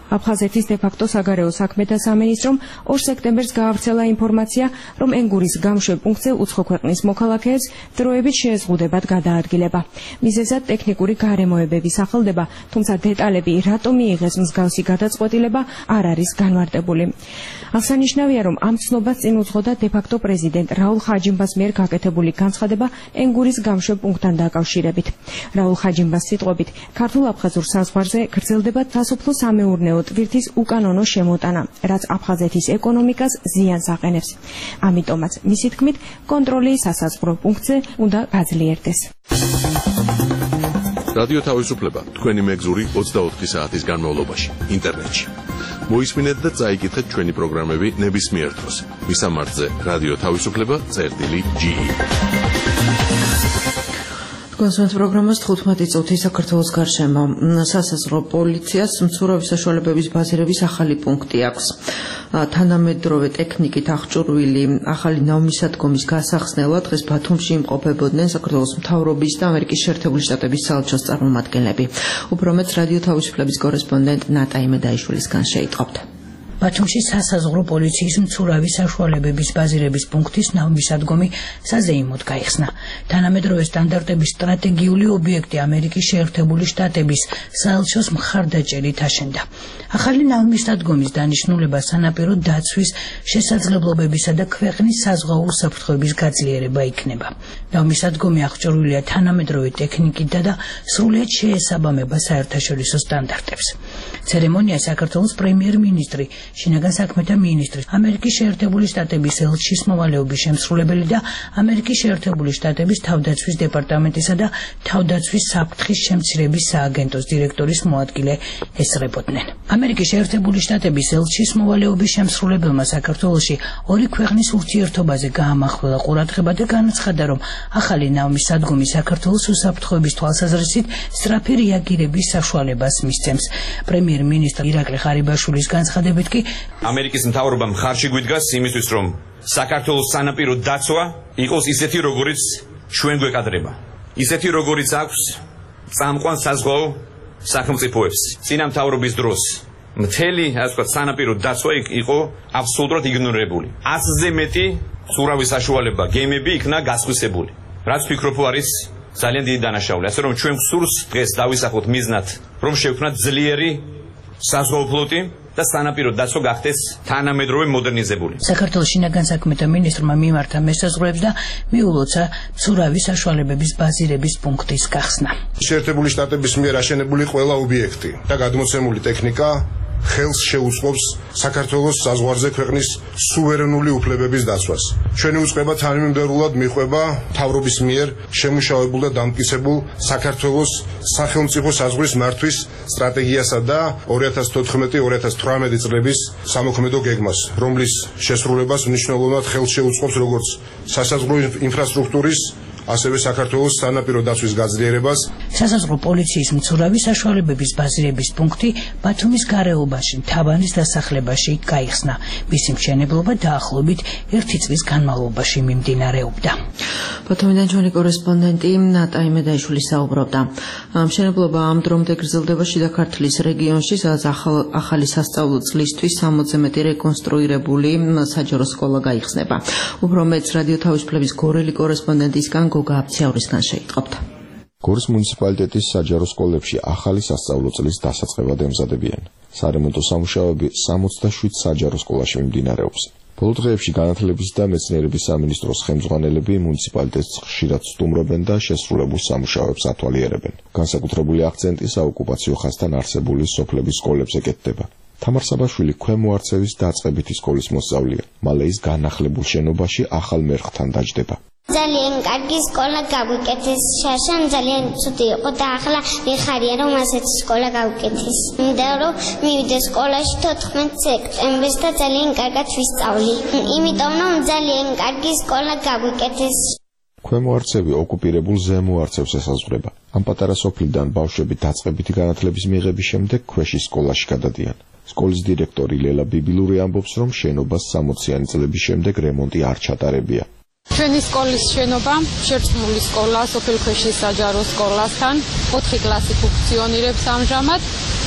აფხაზეთის დე-ფაქტო საგარეო საქმეთა სამინისტრომ 2 სექტემბერს გაავრცელა ინფორმაცია, რომ ენგურის გამშვებ პუნქტზე უცხო ქვეყნის მოქალაქეებს დროებით შეეზღუდებათ გადაადგილება. მიზეზად ტექნიკური გარემოებების სახელდება, თუმცა დეტალები რატომ მიიღეს მსგავსი გადაწყვეტილება არ არის განმარტებული. აღსანიშნავია, რომ ამ ცნობას წინ უძღოდა დე-ფაქტო პრეზიდენტ რაულ ხაჯიმბას მიერ გაკეთებული განცხადება ენგურის გამშვებ პუნქტთან დაკავშირებით. რაულ ხაჯიმბას სიტყვებით, ქართულ-აფხაზურ საზღვარზე გრძელდება სასოფლო-სამეურნეო ტვირთის უკანონო შემოტანა, რაც აფხაზეთის ეკონომიკას ზიანს აყენებს. ამიტომაც, მისი თქმით, კონტროლი სასაზღვრო პუნქტზე უნდა გაძლიერდეს.
რადიო თავისუფლება თქვენი მეგზური 24 საათის განმავლობაში ინტერნეტში. მოისმინეთ და წაიკითხეთ ჩვენი პროგრამები ნებისმიერ დროს. მისამართზე რადიო თავისუფლება.ge.
კონსულტანტ პროგრამას 15 წუთი საქართველოს გარშემო სასაზღვრო პოლიციას მცურავი საშუალებების ბაზირების ახალი პუნქტი აქვს. თანამედროვე ტექნიკით აღჭურვილი ახალი ნავმისადგომის გასახსნელად დღეს ბათუმში იმყოფებოდნენ საქართველოს მთავრობის და ამერიკის შეერთებული შტატების საელჩოს წარმომადგენლები. უფრო მეტს რადიო თავისუფლების კორესპონდენტ ნატა იმედაიშვილისგან შეიტყობთ.
ბათუმში სასაზღვრო პოლიციის მცურავი საშუალებების ბაზირების პუნქტის ნავმისადგომი საზეიმოდ გაიხსნა. თანამედროვე სტანდარტების სტრატეგიული ობიექტი ამერიკის შეერთებული შტატების საელჩოს მხარდაჭერით აშენდა. ახალი ნავმისადგომის დანიშნულება სანაპირო დაცვის შესაძლებლობებისა და ქვეყნის საზღვაო უსაფრთხოების გაძლიერება იქნება. ნავმისადგომი აღჭურვილია თანამედროვე ტექნიკით და სრულად შეესაბამება საერთაშორისო სტანდარტებს. ცერემონია საქართველოს პრემიერ-მინისტრი, შინაგან საქმეთა მინისტრი, ამერიკის შეერთებული შტატების ელჩის მოვალეობის შემსრულებელი და ამერიკის შეერთებული შტატების თავდაცვის დეპარტამენტისა და თავდაცვის საფრთხის შემცირების სააგენტოს დირექტორის მოადგილე ესწრებოდნენ. ამერიკის შეერთებული შტატების ელჩის მოვალეობის შემსრულებელმა საქართველოში ორი ქვეყნის ურთიერთობაზე გაამახვილა ყურადღება და განაცხადა, რომ ახალი ნავმისადგომი საქართველოს უსაფრთხოების თვალსაზრისით სწრაფი რეაგირების საშუალებას მისცემს. პრემიერ-მინისტრი ირაკლი ღარიბაშვილის განცხადებით
ამერიკის მთავრობამ ხარში გვიდგას იმისთვის, რომ საქართველოს სანაპირო დაცვა იყოს ისეთი, როგორიც ჩვენ გვეკადრება. ისეთი, როგორიც აქვს წამყვან საზღვაო სახელმწიფოებს. წინა მთავრობის დროს მთელი, ასე ვთქვათ, სანაპირო დაცვა იყო აბსოლუტურად იგნორირებული. 100-ზე მეტი მცურავი საშუალება გემები იქნა გასხვისებული. რაც ვფიქრობ, არის ძალიან დიდი დანაშაული. ასე რომ ჩვენ გვსურს დღეს დავისახოთ მიზნად, რომ შევქმნათ ძლიერი საზღვაო ფლოტი და სანაპირო დაცვა გახდეს თანამედროვე მოდერნიზებული.
საქართველოს შინაგან საქმეთა მინისტრმა მიმართა მესაზღვრეებს და მიულოცა მცურავი საშუალებების ბაზირების პუნქტის გახსნა.
შეერთებული შტატების მიერ აშენებული ყველა ობიექტი და გადმოცემული ტექნიკა ხელს შეუწყობს საქართველოს საზღვარზე ქვეყნის სუვერენული უფლებების დაცვას. ჩვენი უწყება თანამიმდევრულად მიყვება მთავრობის მიერ შემუშავებულ და დამტკიცებულ საქართველოს სახელმწიფო საზღვრის მართვის სტრატეგიასა და 2014-2018 წლების სამოქმედო გეგმას, რომლის შესრულებას მნიშვნელოვნად ხელს შეუწყობს როგორც სასაზღვრო ინფრასტრუქტურის, ასევე საქართველოს სანაპირო დაცვის გაძლიერებას.
სასაზღვრო პოლიციის მცურავი საშუალებების ბაზირების პუნქტი ბათუმის გარეუბანში, თაბანის დასახლებაში გაიხსნა. მისი მშენებლობა დაახლოებით 1 წლის განმავლობაში მიმდინარეობდა.
ბათუმიდან ჩვენი კორესპონდენტი ნატა იმედაიშვილი საუბრობდა. მშენებლობა ამ დრომდე გრძელდება შიდა ქართლის რეგიონში, სადაც ახალი სასწავლო წლისთვის 60-ზე მეტი რეკონსტრუირებული საჯარო სკოლა გაიხსნება. უფრო მეტს რადიო თავისუფლების გორელი კორესპონდენტისგან გოგააფციაურისგან შეიტყობთ.
გორის მუნიციპალიტეტის საჯარო სკოლებში ახალი სასწავლო წლის დასაწყებად ემზადებიან. სარემონტო სამუშაოები 67 საჯარო სკოლაში მიმდინარეობს. ბოლო დღეებში განათლების და მეცნიერების სამინისტროს ხელმძღვანელები მუნიციპალიტეტს ხშირად სტუმრობენ და შესრულებულ სამუშაოებს ათვალიერებენ. განსაკუთრებული აქცენტი საოკუპაციო ხაზთან არსებული სოფლების სკოლებზე კეთდება. თამარ საბაშვილი ქვემო არცევის დაწყებითი სკოლის მოსწავლეა. მალე ის განახლებულ შენობაში ახალ მერხთან დაჯდება.
ძალიან კარგი სკოლა გავუკეთეს. შაშან ძალიან ცუდი იყო და ახლა მიხარია რომ ასეთი სკოლა გავუკეთეს. მინდა რომ მივიდე სკოლაში 14 სექტემბერს და ძალიან კარგად ვისწავლი. იმიტომ რომ ძალიან კარგი სკოლა გავუკეთეს.
ქვემო არცევი ოკუპირებულ ზემო არცევს ესაზღვრება. ამ პატარა სოფლიდან ბავშვები დაწყებითი განათლების მიღების შემდეგ ქვეშის სკოლაში გადადიან. სკოლის დირექტორი ლელა ბიბილური ამბობს, რომ შენობას 60-იანი წლების შემდეგ რემონტი არ ჩატარებია.
ჩვენი სკოლის შენობა, შერწყმული სკოლა, სოფელ ქვეშის საჯარო სკოლასთან 4 კლასი ფუნქციონირებს ამჟამად.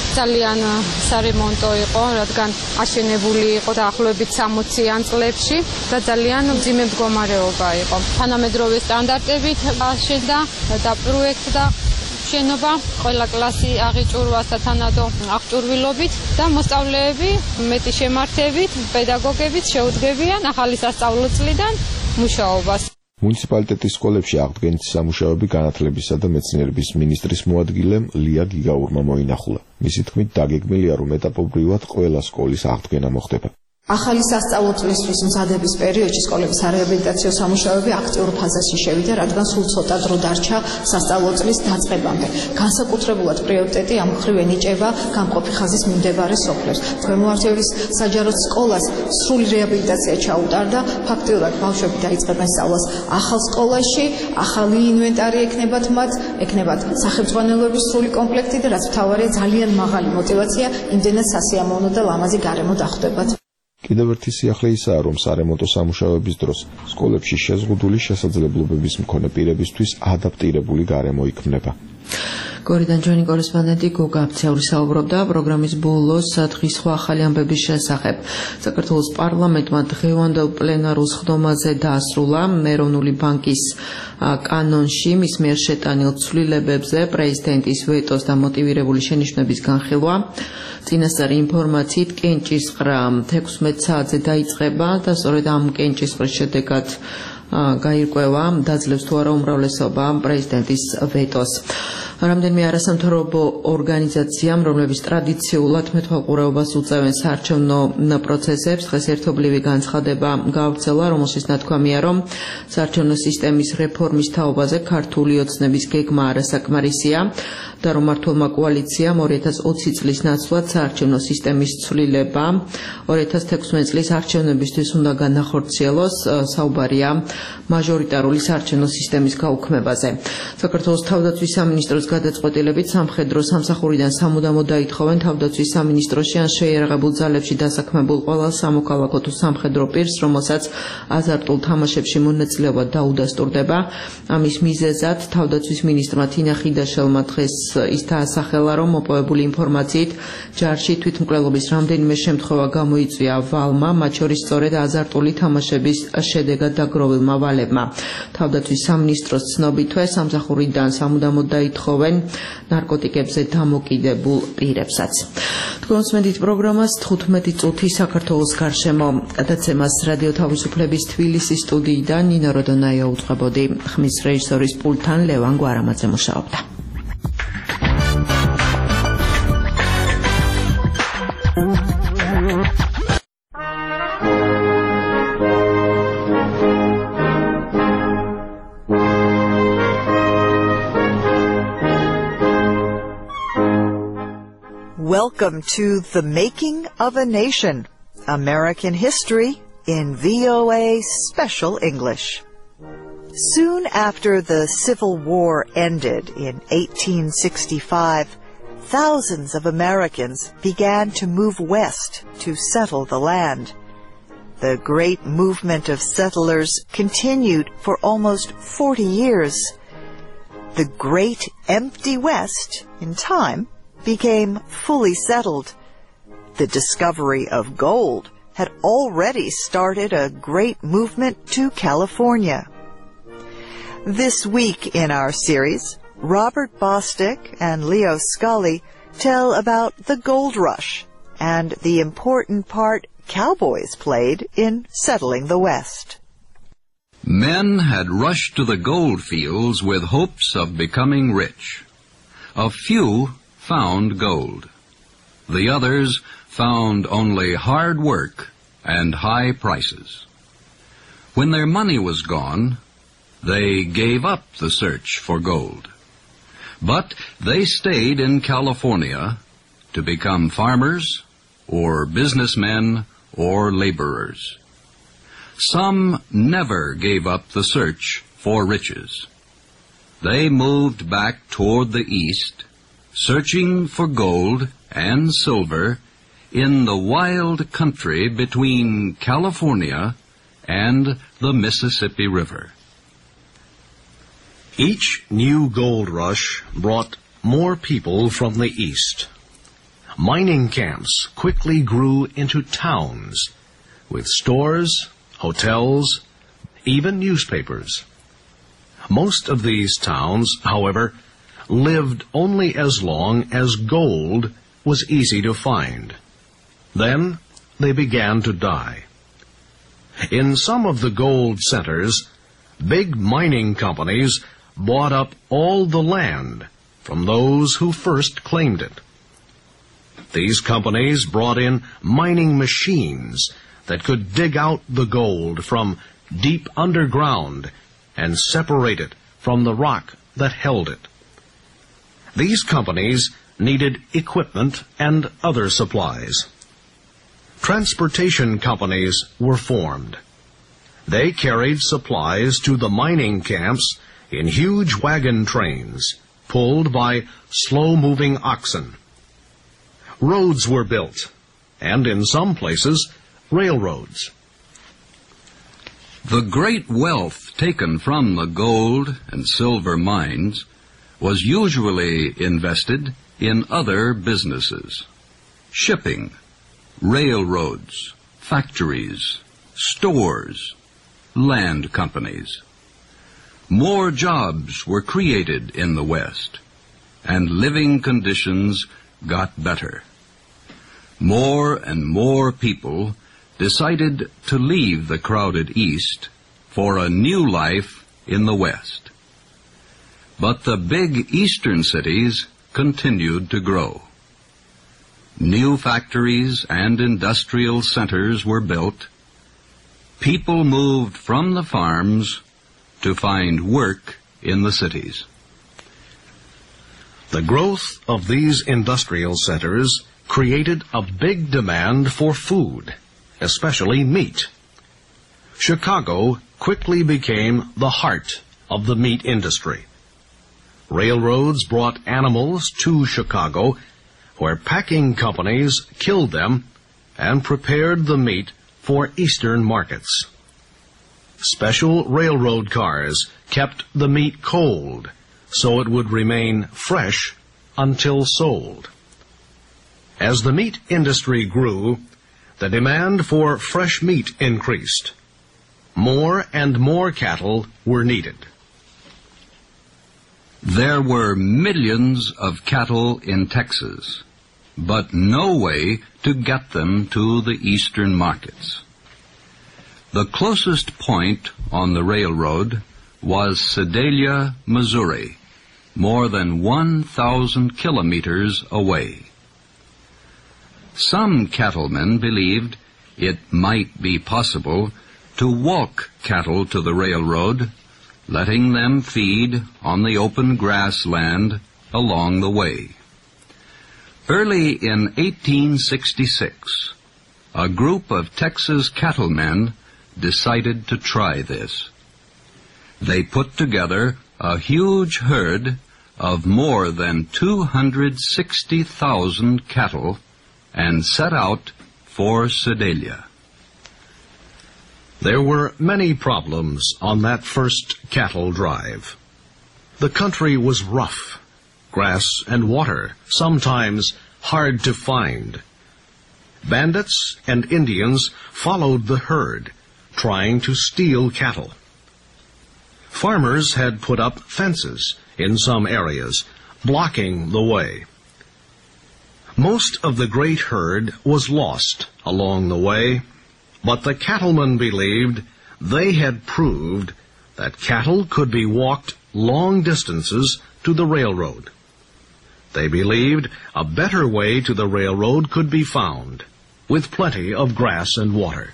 ძალიან სარემონტო იყო, რადგან აშენებული იყო დაახლოებით 60-იან წლებში და ძალიან მძიმე მდგომარეობა იყო. თანამედროვე სტანდარტებით აშენდა და პროექტდა შენობა ყველა კლასი აღიჭურვა სათანადო აღჭურვილობით და მოსწავლეები მეტი შემართებით, პედაგოგებით შეუდგებიან ახალი სასწავლო წლიდან მუშაობას.
მუნიციპალიტეტის სკოლებში აღდგენითი სამუშაოები განათლებისა და მეცნიერების მინისტრის მოადგილემ ლია გიგაურმა მოინახულა. მისი თქმით, დაგეგმილია, რომ ეტაპობრივად ყველა სკოლის აღდგენა მოხდება.
ახალი სასწავლო წლისთვის მზადების პერიოდში სკოლებისარეაბილიტაციო სამუშაოები აქტიურ ფაზაში შევიდა, რადგან სულ ცოტა დრო დარჩა სასწავლო წლის დაწყებამდე. განსაკუთრებულად პრიორიტეტი ამ მხრივ ენიჭება გამყოფი ხაზის მიმდებარე სოფლებს. ქვემოართეულის საჯარო სკოლას სრული რეაბილიტაცია ჩაუტარდა, ფაქტიურად ბავშვები დაიწყებენ სწავლას ახალ სკოლაში, ახალი ინვენტარი ექნებათ მათ, ექნებათ სახელმძღვანელოების სრული კომპლექტი და რაც მთავარია, ძალიან მაღალი мотиваცია, იმდენად სასიამოვნო და ლამაზი გარემო დახვდებათ.
კიდევ ერთი სიახლე ისაა, რომ სარემონტო სამუშაოების დროს სკოლებში შეზღუდული შესაძლებლობების მქონე პირებისთვის ადაპტირებული გარემო იქმნება.
გორიდან ჩვენი კორესპონდენტი გოგა აბცაური საუბრობდა პროგრამის ბოლოს დღის სხვა ახალი ამბების შესახებ. საქართველოს პარლამენტმა დღევანდელ პლენარულ სხდომაზე დაასრულა ეროვნული ბანკის კანონში მის მიერ შეტანილ ცვლილებებზე პრეზიდენტის ვეტოს და მოტივირებული შენიშვნების განხილვა. წინასწარი ინფორმაციით კენჭისყრა 16 საათზე დაიწყება და სწორედ ამ კენჭისყრის შედეგად გაირკვევა დაძლევს თუ არა უმრავლესობა პრეზიდენტის ვეტოს. რამდენიმე არასამთავრობო ორგანიზაციამ, რომლებიც ტრადიციულად მეთვალყურეობას უწევენ საარჩევნო პროცესებს, დღეს ერთობლივი განცხადება გაავრცელა, რომელშიც ნათქვამია, რომ საარჩევნო სისტემის რეფორმის თაობაზე ქართული ოცნების გეგმა არასაკმარისია და რომ მმართველმა კოალიციამ 2020 წლის ნაცვლად საარჩევნო სისტემის ცვლილება 2016 წლის არჩევნებისთვის უნდა განახორციელოს. საუბარია მაჟორიტარული საარჩევნო სისტემის გაუქმებაზე. საქართველოს თავდაცვის სამინისტროს გადაწყვეტილებით სამხედრო სამსახურიდან სამუდამოდ დაითხოვენ თავდაცვის სამინისტროში ან შეიარაღებულ ძალებში დასაქმებულ ყველა სამოქალაქო თუ სამხედრო პირს, რომელსაც აზარტულ თამაშებში მონაწილეობა დაუდასტურდება. ამის მიზეზად თავდაცვის მინისტრმა თინა ხიდაშელმა დღეს ის დაასახელა, რომ მოპოვებული ინფორმაციით ჯარში თვითმკვლელობის რამდენიმე შემთხვევა გამოიწვია ვალმა, მათ შორის სწორედ აზარტული თამაშების შედეგად დაგროვილმა ვალებმა. თავდაცვის სამინისტროს ცნობითვე სამსახურიდან სამუდამოდ დაითხოვენ ნარკოტიკებზე დამოკიდებულ პირებსაც. თქვენ უსმენთ პროგრამას 15 წუთი საქართველოს გარშემო გადაცემას რადიო თავისუფლების თბილისის სტუდიიდან ნინო როდონაია უწყებოდი. ხმის რეჟისორის პულტთან ლევან გვარამაძე მუშაობდა.
Welcome to The Making of a Nation, American History in VOA Special English. Soon after the Civil War ended in 1865, thousands of Americans began to move west to settle the land. The great movement of settlers continued for almost 40 years. The Great Empty West, in time, became fully settled. The discovery of gold had already started a great movement to California. This week in our series, Robert Bostick and Leo Scully tell about the gold rush and the important part cowboys played in settling the West.
Men had rushed to the gold fields with hopes of becoming rich. A few found gold. The others found only hard work and high prices. When their money was gone, they gave up the search for gold. But they stayed in California to become farmers or businessmen or laborers. Some never gave up the search for riches. They moved back toward the east, searching for gold and silver in the wild country between California and the Mississippi River.
Each new gold rush brought more people from the east.
mining camps quickly grew into towns, with stores, hotels, even newspapers. Most of these towns, however, lived only as long as gold was easy to find. Then they began to die. In some of the gold centers, big mining companies bought up all the land from those who first claimed it. These companies brought in mining machines that could dig out the gold from deep underground and separate it from the rock that held it. These companies needed equipment and other supplies. Transportation companies were formed. They carried supplies to the mining camps in huge wagon trains, pulled by slow-moving oxen. Roads were built, and in some places, railroads.
The great wealth taken from the gold and silver mines was usually invested in other businesses: shipping, railroads, factories, stores, land companies. More jobs were created in the West, and living conditions got better. More and more people decided to leave the crowded East for a new life in the West. But the big eastern cities continued to grow. New factories and industrial centers were built. People moved from the farms to find work in the cities.
The growth of these industrial centers created a big demand for food, especially meat. Chicago quickly became the heart of the meat industry. Railroads brought animals to Chicago, where packing companies killed them and prepared the meat for eastern markets. Special railroad cars kept the meat cold, so it would remain fresh until sold. As the meat industry grew, the demand for fresh meat increased. More and more cattle were needed.
There were millions of cattle in Texas, but no way to get them to the eastern markets. The closest point on the railroad was Sedalia, Missouri, more than 1,000 kilometers away. Some cattlemen believed it might be possible to walk cattle to the railroad, letting them feed on the open grassland along the way. Early in 1866, a group of Texas cattlemen decided to try this. They put together a huge herd of more than 260,000 cattle and set out for Sedalia.
There were many problems on that first cattle drive. The country was rough, grass and water sometimes hard to find. Bandits and Indians followed the herd, trying to steal cattle. Farmers had put up fences in some areas, blocking the way. Most of the great herd was lost along the way, but the cattlemen believed they had proved that cattle could be walked long distances to the railroad. They believed a better way to the railroad could be found, with plenty of grass and water.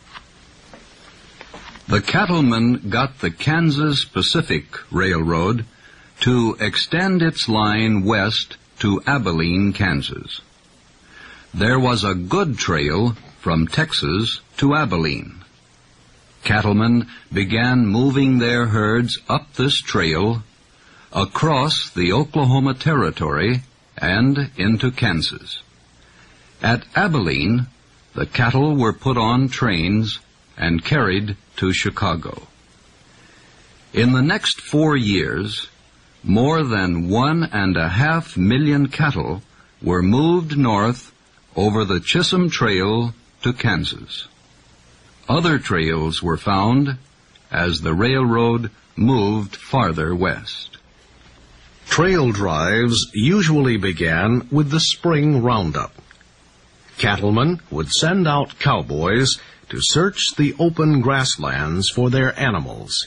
The cattlemen got the Kansas Pacific Railroad to extend its line west to Abilene, Kansas. There was a good trail from Texas to Abilene. Cattlemen began moving their herds up this trail across the Oklahoma Territory and into Kansas. At Abilene, the cattle were put on trains and carried to Chicago. In the next 4 years, more than 1.5 million cattle were moved north over the Chisholm Trail to Kansas. Other trails were found as the railroad moved farther west.
Trail drives usually began with the spring roundup. Cattlemen would send out cowboys to search the open grasslands for their animals.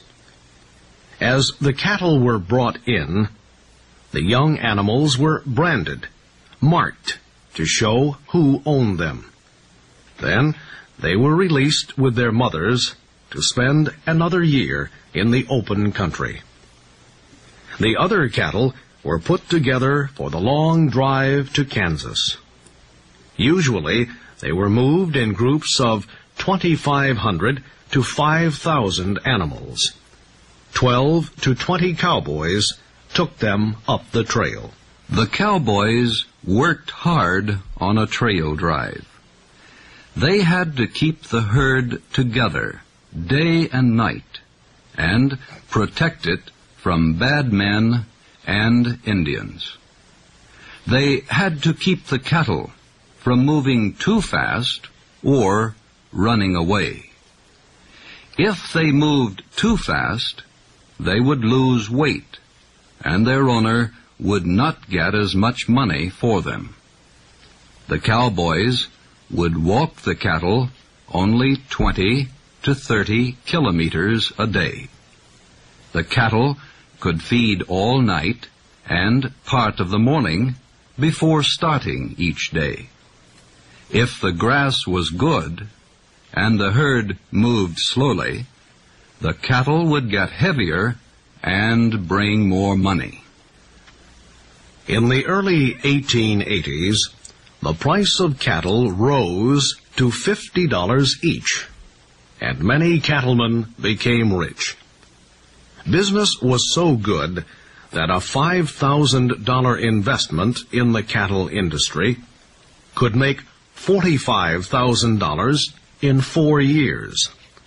As the cattle were brought in, the young animals were branded, marked, to show who owned them. Then they were released with their mothers to spend another year in the open country. The other cattle were put together for the long drive to Kansas. Usually, they were moved in groups of 2,500 to 5,000 animals. 12 to 20 cowboys took them up the trail.
The cowboys worked hard on a trail drive. They had to keep the herd together day and night and protect it from bad men and Indians. They had to keep the cattle from moving too fast or running away. If they moved too fast, they would lose weight, and their owner would not get as much money for them. The cowboys would walk the cattle only 20 to 30 kilometers a day. The cattle could feed all night and part of the morning before starting each day. If the grass was good and the herd moved slowly, the cattle would get heavier and bring more money.
In the early 1880s, the price of cattle rose to $50 each, and many cattlemen became rich. Business was so good that a $5,000 investment in the cattle industry could make $45,000 in 4 years.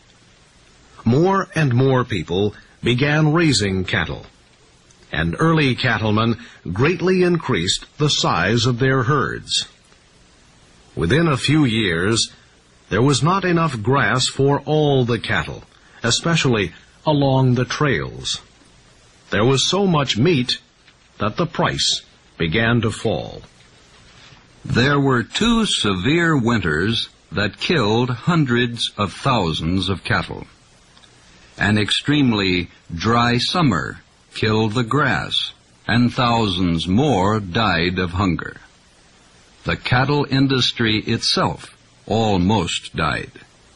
More and more people began raising cattle, and early cattlemen greatly increased the size of their herds. Within a few years, there was not enough grass for all the cattle, especially along the trails. There was so much meat that the price began to fall.
There were 2 severe winters that killed hundreds of thousands of cattle. An extremely dry summer killed the grass, and thousands more died of hunger. The cattle industry itself almost died.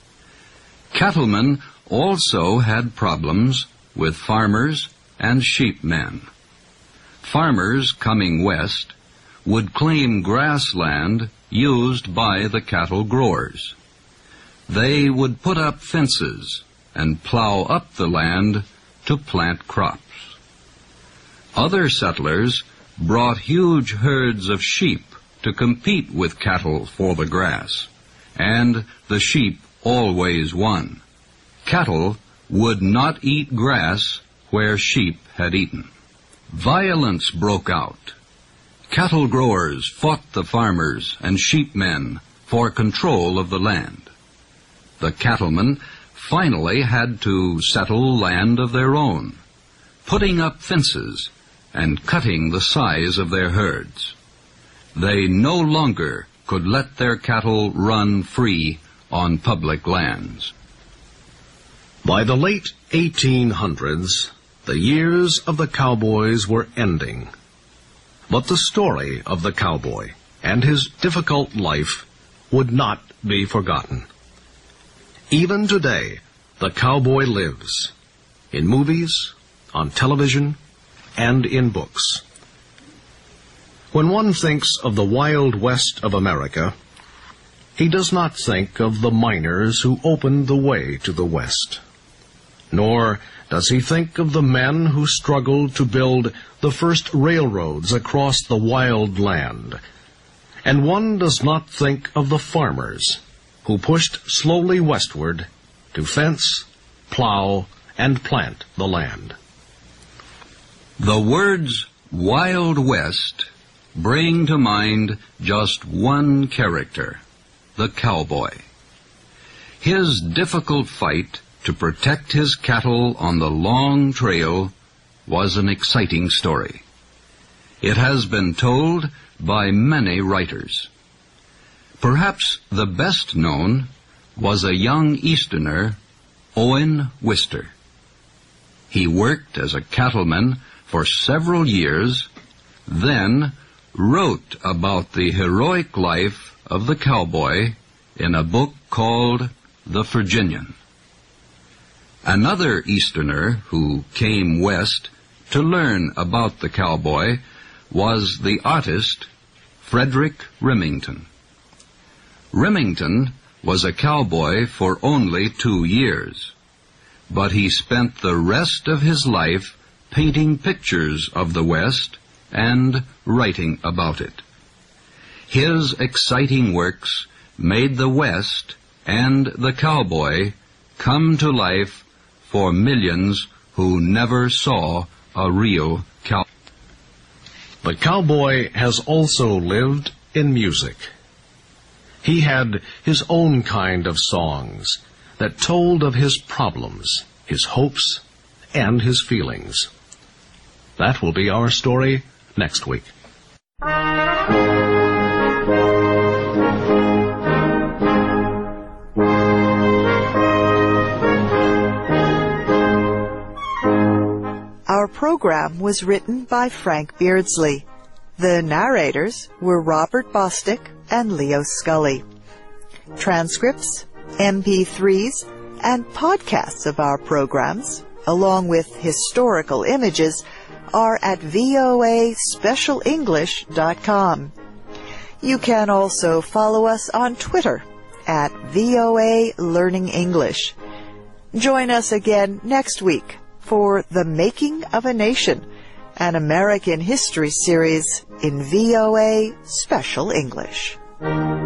Cattlemen also had problems with farmers and sheepmen. Farmers coming west would claim grassland used by the cattle growers. They would put up fences and plow up the land to plant crops. Other settlers brought huge herds of sheep to compete with cattle for the grass, and the sheep always won. Cattle would not eat grass where sheep had eaten. Violence broke out. Cattle growers fought the farmers and sheepmen for control of the land. The cattlemen finally had to settle land of their own, putting up fences and cutting the size of their herds. They no longer could let their cattle run free on public lands.
By the late 1800s, the years of the cowboys were ending. But the story of the cowboy and his difficult life would not be forgotten. Even today, the cowboy lives in movies, on television, and in books. When one thinks of the Wild West of America, he does not think of the miners who opened the way to the West. Nor does he think of the men who struggled to build the first railroads across the wild land. And one does not think of the farmers who pushed slowly westward to fence, plow, and plant the land.
The words Wild West bring to mind just one character, the cowboy. His difficult fight to protect his cattle on the long trail was an exciting story. It has been told by many writers. Perhaps the best known was a young Easterner, Owen Wister. He worked as a cattleman for several years, then wrote about the heroic life of the cowboy in a book called The Virginian. Another Easterner who came west to learn about the cowboy was the artist Frederick Remington. Remington was a cowboy for only 2 years, but he spent the rest of his life painting pictures of the West and writing about it. His exciting works made the West and the cowboy come to life for millions who never saw a real cowboy.
The cowboy has also lived in music. He had his own kind of songs that told of his problems, his hopes, and his feelings. That will be our story next week.
Our program was written by Frank Beardsley. The narrators were Robert Bostick and Leo Scully. Transcripts, MP3s, and podcasts of our programs, along with historical images, are at voaspecialenglish.com. You can also follow us on Twitter at VOA Learning English. Join us again next week for The Making of a Nation, an American history series in VOA Special English.